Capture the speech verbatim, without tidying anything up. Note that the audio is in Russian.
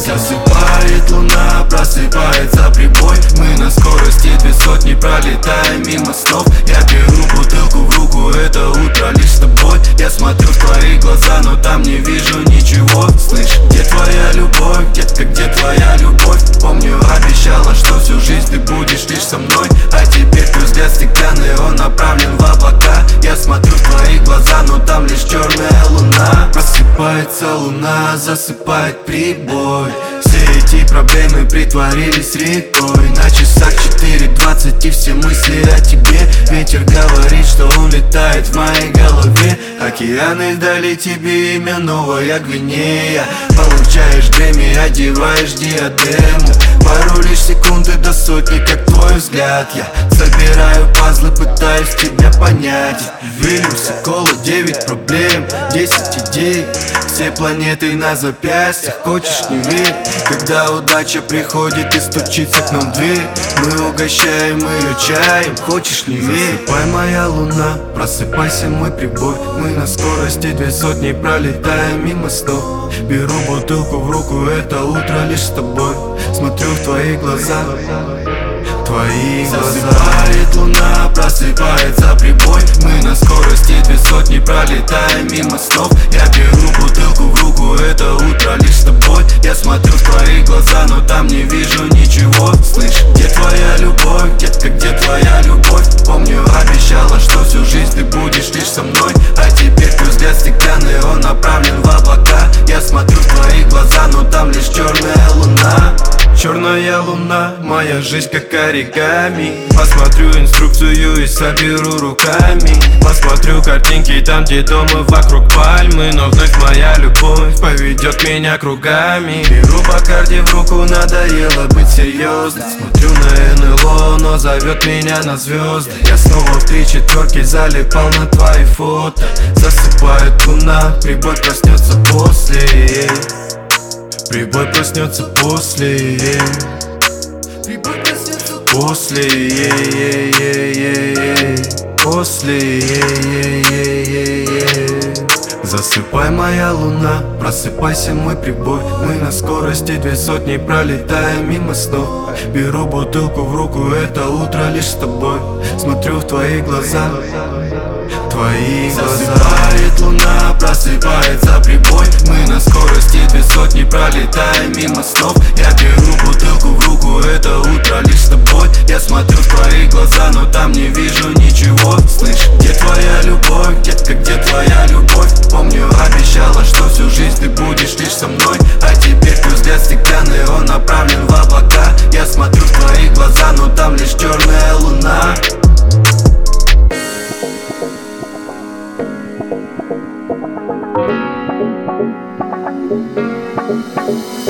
Засыпает луна, просыпается прибой. Мы на скорости две сотни пролетаем мимо снов. Я беру бутылку в руку, это утро лишь с тобой. Я смотрю в твои глаза, но там не вижу ничего. Слышь, где твоя любовь, детка, где твоя любовь? Помню, обещала, что всю жизнь ты будешь лишь со мной. А теперь твой взгляд стеклянный, он направлен в облака. Я смотрю в твои глаза, но там лишь черная луна. Просыпается луна, засыпает прибой. Все эти проблемы притворились рекой. На часах четыре двадцать и все мысли о тебе. Ветер говорит, что он летает в моей голове. Океаны дали тебе имя, Новая Гвинея. Получаешь Грэмми, одеваешь диадему. Пару лишь секунды до сотни, как твой взгляд. Я собираю пазлы, пытаюсь тебя понять. Вильямс и Кола, девять проблем, десять идей. Все планеты на запястьях, хочешь не верь. Когда удача приходит и стучится к нам в дверь, мы угощаем ее чаем, хочешь не верь. Засыпай, моя луна, просыпайся, мой прибой. Мы на скорости две сотни пролетаем мимо снов. Беру бутылку в руку, это утро лишь с тобой. Смотрю в твои глаза, твои глаза. Засыпает луна, просыпается прибой. Мы на скорости две сотни пролетаем мимо снов. Я беру бутылку в руку, это утро лишь с тобой. Я смотрю в твои глаза, но там не вижу ничего. Слышь, где твоя любовь, детка, где твоя любовь? Помню, обещала, что всю жизнь ты будешь лишь со мной. А теперь твой взгляд стеклянный, он направлен в облака. Я смотрю в твои глаза, но там лишь черная луна. Черная луна, моя жизнь как оригами. Посмотрю инструкцию и соберу руками. Посмотрю картинки там, где дома вокруг пальмы. Но вновь моя любовь поведет меня кругами. Беру Бакарди в руку, надоело быть серьезным. Смотрю на эн эл о, но зовет меня на звезды. Я снова в три четверки залипал на твои фото. Засыпает луна, прибой проснется после. Прибой проснется после. Прибой проснется после. После. Засыпай, моя луна, просыпайся, мой прибой. Мы на скорости две сотни пролетаем мимо снов. Беру бутылку в руку, это утро лишь с тобой. Смотрю в твои глаза, твои глаза. Засыпает луна, просыпается прибой. Мы на скорости две сотни пролетаем мимо снов. Я беру бутылку в руку, это утро лишь с тобой. Я смотрю в твои глаза, но там не вижу ничего. Слышь, где твоя любовь, детка, где твоя любовь? Помню, обещала, что всю жизнь ты будешь лишь со мной. А теперь твой взгляд стеклянный, он направлен в облака. Я смотрю в твои глаза, но там лишь черная луна. Thank you.